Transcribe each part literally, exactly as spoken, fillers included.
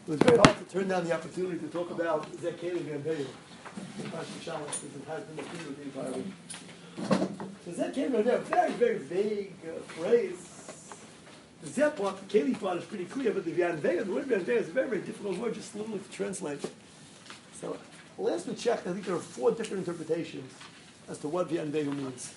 It was very hard to turn down the opportunity to talk about Zeh Keli V'Yanveyu. Because it has been the theme of the entire week. So Zeh Keli V'Yanveyu, a very, very vague uh, phrase. The Zeh part, the Keli part is pretty clear, but the V'Yanveyu, the word V'Yanveyu is a very, very difficult word, just literally to translate. So last we checked, I think there are four different interpretations as to what V'Yanveyu means.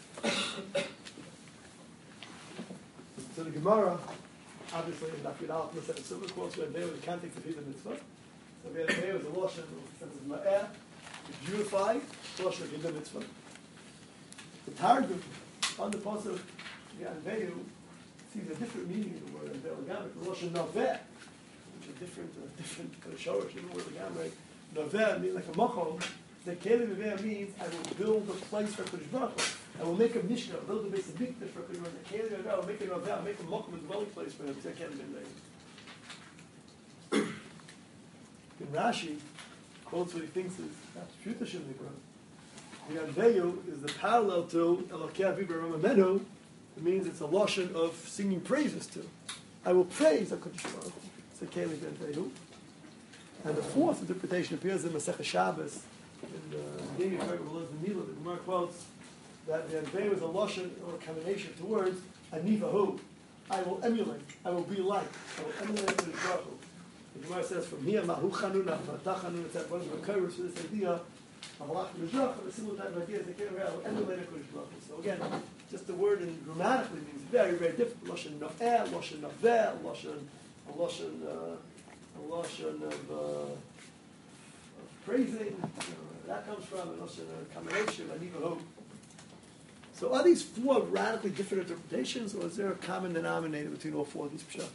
So the Gemara, obviously, in Daf Yud Aleph, said a silver quotes V'Yanveyu in the context of Hidden Mitzvah. So V'Yanveyu is a lashon in the sense of ma'eh, to beautify, lashon of Hidden Mitzvah. The Targum on the post of V'Yanveyu sees a different meaning in the word V'Yanveyu. The lashon Noveh, which is different, uh, different kind of shorish in the word Gamre. Noveh means like a machom. The Keli V'Yanveyu means I will build a place for Kodesh Baruch Hu. I will make a Mishnah, build a base of Mikdash for Kodesh Baruch Hu. The Keli V'Yanveyu, I will make a Noveh, I will make a machom, a dwelling place for him. The Keli V'Yanveyu. In Rashi, quotes what he thinks is that's Pshuta Shem Nikra. The V'Yanveyu is the parallel to Elokei Avi B'Ram Amenu. It means it's a lashon of singing praises to. I will praise HaKadosh Baruch Hu. It's the Keli V'Yanveyu. And the fourth interpretation appears in Masechah Shabbos. In the David Berger Below the Mila, the Gemara quotes that the V'Yanveyu is a lashon or a combination of two words, Anivahu. I will emulate. I will be like. I will emulate HaKadosh Baruch Hu. The Gemara says from here, Mahu Chanuna, Vatah Chanuna, et cetera. One of the occurs for this idea of Allah HaKadosh Baruch Hu, a similar type of idea, they can't really emulate HaKadosh Baruch Hu. So again, just the word in grammatically means very, very different. Lashon No'eh, Lashon Noveh, Lashon, a Lashon, uh, a Lashon of, uh, of praising. You know, that comes from a Lashon, a combination of Anivahu. So are these four radically different interpretations, or is there a common denominator between all four of these pshatim?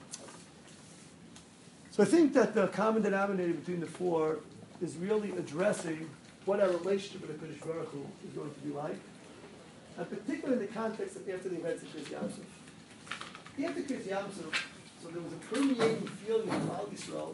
So I think that the common denominator between the four is really addressing what our relationship with the Kodesh Baruch Hu is going to be like, and particularly in the context of after the events of Kriyas Yamsuf. After Kriyas Yamsuf, so there was a permeating feeling in Klal Yisrael,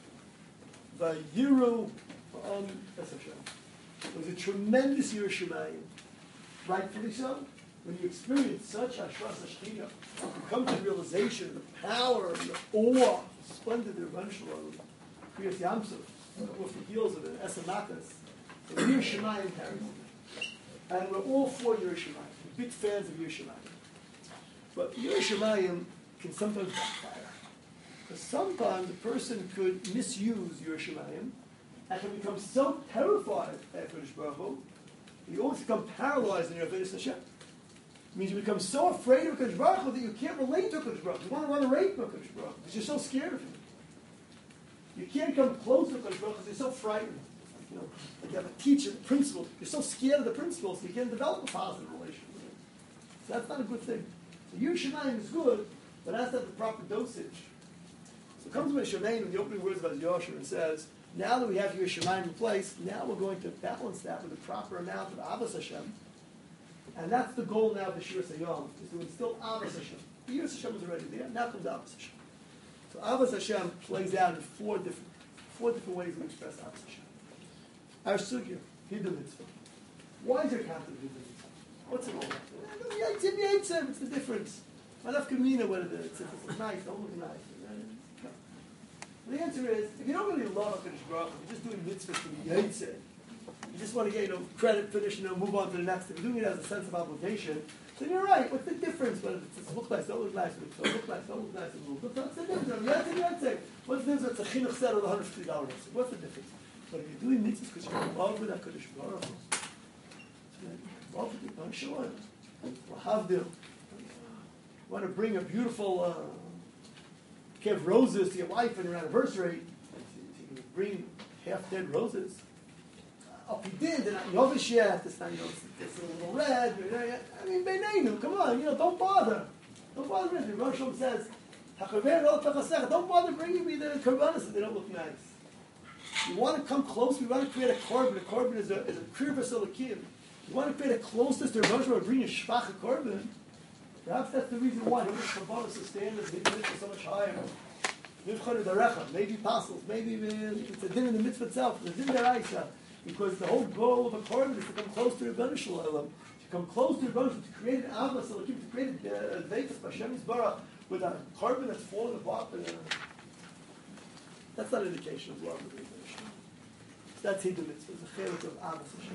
the Yiru on Es Hashem. There was a tremendous Yiras Shamayim, rightfully so. When you experience such Hashras HaShechina, you come to the realization of the power and the awe, the splendid Rebbeinu Shalom, Kriyas Yamsuf, off the heels of an Esamatas, the Yiras Shamayim carries it. And we're all for Yiras Shamayim, big fans of Yiras Shamayim. But Yiras Shamayim can sometimes backfire. Because sometimes a person could misuse Yiras Shamayim and can become so terrified at Kodesh Baruch Hu, you almost become paralyzed in your Avodas Hashem. It means you become so afraid of Kodesh Baruch Hu that you can't relate to Kodesh Baruch Hu. You want to run away from Kodesh Baruch Hu because you're so scared of him. You can't come close to Kodesh Baruch Hu because you're so frightened. You know, like you have a teacher, a principal. You're so scared of the principal, so you can't develop a positive relationship with him. So that's not a good thing. So Yiras Shamayim is good, but it has to have the proper dosage. So it comes with Shemaim in the opening words of Yosher and says, now that we have Yiras Shamayim in place, now we're going to balance that with the proper amount of Avos Hashem. And that's the goal now of the Shiras Hayom, is to instill Avos Hashem. Yiras Hashem is already there, now comes Avos Hashem. So Avos Hashem plays out in four different, four different ways we express Avos Hashem. Our sugya, Hidden Mitzvah. Why is there concept of Hidden Mitzvah? What's it all about? It's the difference. Enough kamina what it is. It's nice, don't look nice. The answer is, if you don't really love HaKadosh Baruch Hu, you're just doing mitzvahs to be Yitzeh, you just want to get, you know, credit, finish, you know, move on to the next. If you're doing it as a sense of obligation, then you're right. What's the difference? Whether it's look nice, don't look nice, don't look nice, don't look nice, what's the difference? Yitzeh, Yitzeh. What's the difference? It's a chinuch set of one hundred fifty dollars. What's the difference? But if you're doing mitzvahs because you're in love with HaKadosh Baruch Hu, so love with the Baruch Shalom, Lahavdil, you want to bring a beautiful uh, give roses to your wife on your anniversary, you bring half-dead roses. Oh, if you did, they're not yovish yet, this time, you know, it's a little red, I mean, Beinenu, come on, you know, don't bother. Don't bother with it. Rosh Hashanah says, don't bother bringing me the korbanos if they don't look nice. You want to come close, we want to create a korban. A korban is a, is a krivas alakim. You want to create a closeness to Rosh Hashanah, bring a shvach a korban. Perhaps that's the reason why the korbanos stand as maybe so much higher. Maybe apostles, maybe it's a din in the mitzvah itself, the din deraisa, because the whole goal of a korban is to come close to Rebbeinu Shalom, to come close to Rebbeinu, to create an avos alakim, to create a dveikus b'Hashem Yisbarach with a korban that's falling apart. And, uh, That's not an indication of love. So that's Hiddur Mitzvah. It's a chelik of Abbas Hashem.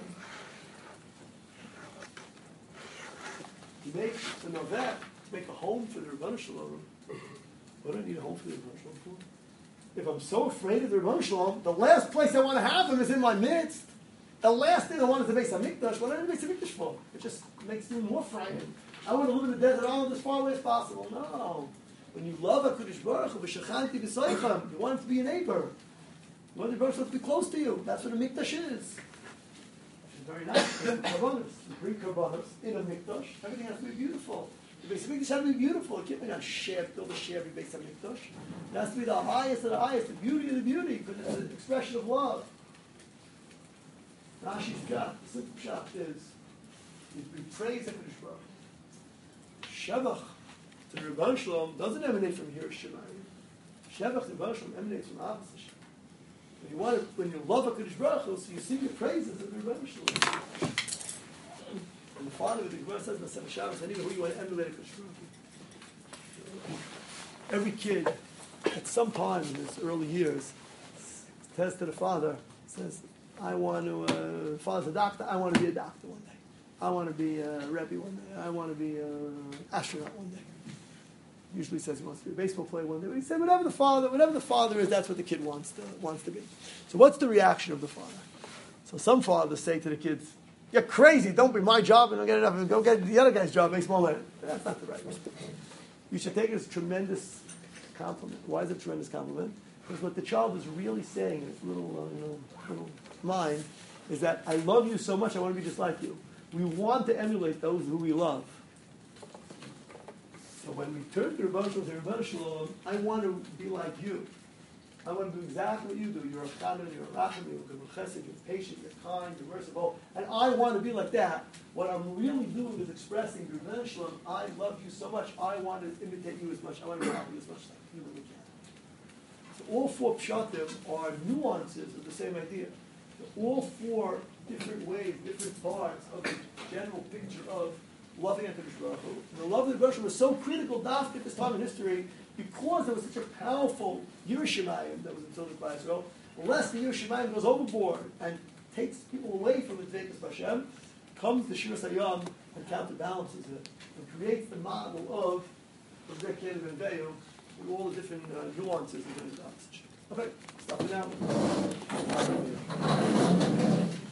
You make, to know that, to make a home for the Rebbeinu Shalom, what do I need a home for the Rebbeinu Shalom for? If I'm so afraid of the Rebbeinu Shalom, the last place I want to have him is in my midst. The last thing I want is the Beis HaMikdash. What do I need the Beis HaMikdash for? It just makes me more frightened. I want to live in the desert island as far away as possible. No. When you love HaKadosh Baruch Hu, v'shachanti b'soichem, you want him to be a neighbor. You want the Baruch Hu to be close to you. That's what a Mikdash is. It's very nice. Karbanos. You bring Karbanos in a Mikdash. Everything has to be beautiful. The Beis HaMikdash has to be beautiful. You can't be on share, build a share, be Beis HaMikdash. It has to be the highest of the highest, the beauty of the beauty, because it's an expression of love. Rashi's got, the simple shot is, we praise HaKadosh Baruch Hu. Shevach to the Rebbeinu Shalom doesn't emanate from here, Shemayim. Shevach to the Rebbeinu Shalom emanates from Abbas Hashem. When you want to, when you love HaKadosh Baruch Hu, so you sing your praises of the Rebbeinu Shalom. And the Father of the Gemara says in the Seven Shabbos, I need who you want to emulate HaKadosh Baruch Hu. Every kid, at some time in his early years, says to the father, says, I want to, uh, father's a doctor, I want to be a doctor one day. I want to be a Rebbe one day. I want to be an astronaut one day. Usually says he wants to be a baseball player one day. But he said whatever the father, whatever the father is, that's what the kid wants to wants to be. So what's the reaction of the father? So some fathers say to the kids, "You're crazy. Don't be my job and don't get enough. Go get the other guy's job. Makes more money." That's not the right response. You should take it as a tremendous compliment. Why is it a tremendous compliment? Because what the child is really saying in its little, uh, you know, little mind is that I love you so much. I want to be just like you. We want to emulate those who we love. So when we turn to Rebbeinu Shalom, to Rebbeinu Shalom, I want to be like you. I want to do exactly what you do. You're a Chanan, you're a Racham, you're a Chesed, you're patient, you're kind, you're merciful. And I want to be like that. What I'm really doing is expressing to Rebbeinu Shalom, I love you so much, I want to imitate you as much, I want to be like you as much as I humanly can. So all four pshatim are nuances of the same idea. So all four different ways, different parts of the general picture of loving HaKadosh Baruch Hu. And the love of the Baruch Hu was so critical, dafka at this time in history, because there was such a powerful Yerushalayim that was instilled by Israel. Unless the Yerushalayim goes overboard and takes people away from the Dveikus Hashem, comes the Shiras Hayam and counterbalances it and creates the model of the Rekev and Veyu with all the different uh, nuances of the Dveikus. Okay, stop it now.